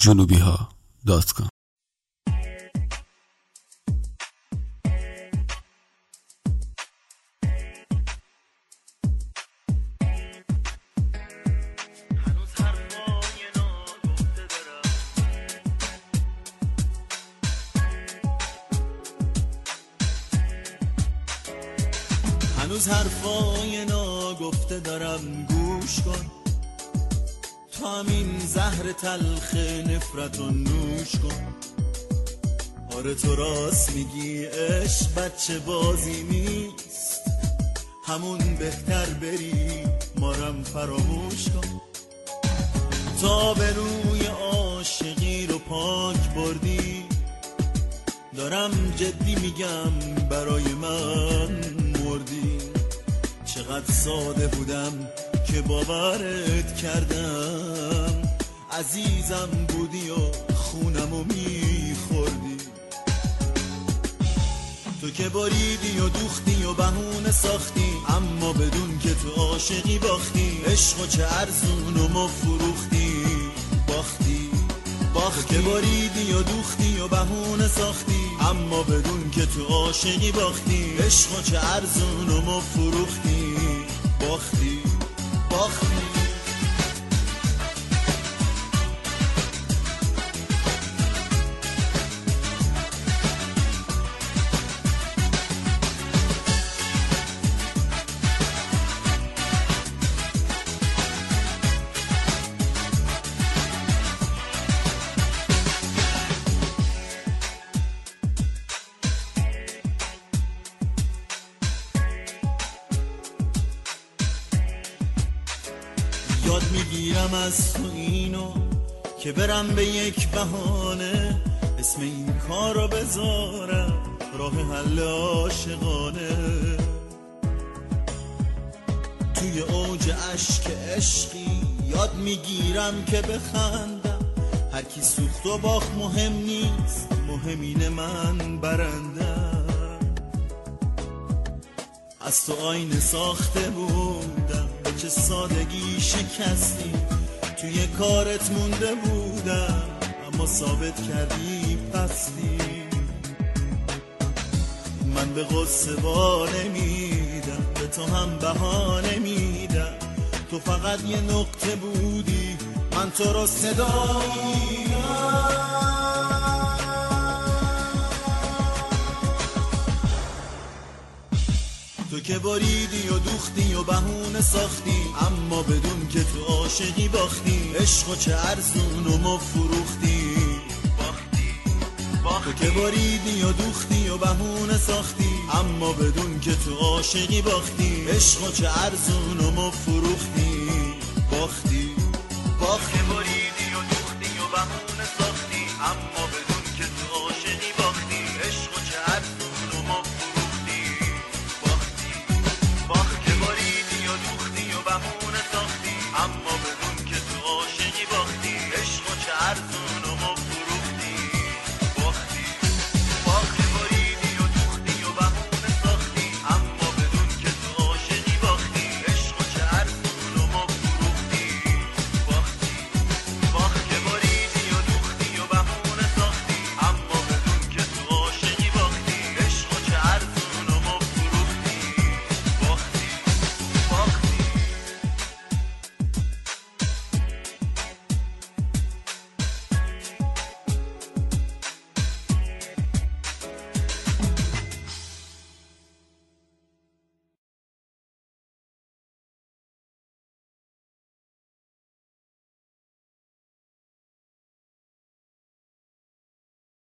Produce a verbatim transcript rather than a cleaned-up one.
جنوبی ها دات کام. هنوز حرفای ناگفته دارم، گوش کن. تو همین زهر تلخ نفرت رو نوش کن. آره تو راست میگی، عشق بچه بازی نیست. همون بهتر بری مارم فراموش کن. تا به روی عاشقی رو پاک بردی، دارم جدی میگم برای من مردی. چقدر ساده بودم که باورت کردم، عزیزم بودی و خونمو میخوردی. تو که باریدی و دوختی و بهونه ساختی، اما بدون که تو عاشقی باختی. عشقو چه ارزون و ما فروختی، باختی باختی. تو که باریدی و دوختی و بهونه ساختی، اما بدون که تو عاشقی باختی. عشقو چه ارزون و ما فروختی، باختی باختی. یاد میگیرم از تو اینو که برم به یک بهانه، اسم این کار رو بذارم راه حل عاشقانه. توی اوج عشق عشقی یاد میگیرم که بخندم. هر کی سوخت و باخت مهم نیست، مهم اینه من برندم. از تو آینه ساخته بودم، چه سادگی شکستی. توی کارت مونده بودم، اما ثابت کردی پستی. من به غصه با نمیدم، به تو هم بهانه میدم. تو فقط یه نقطه بودی، من تو رو صدا میدم. تو که باریدی و دوختی و بهونه ساختی، اما بدون که تو عاشقی باختی. عشقو چه ارزون و ما فروختی، باختی باختی. تو که باریدی و دوختی و بهونه ساختی، اما بدون که تو عاشقی باختی. عشقو چه ارزون و ما فروختی، باختی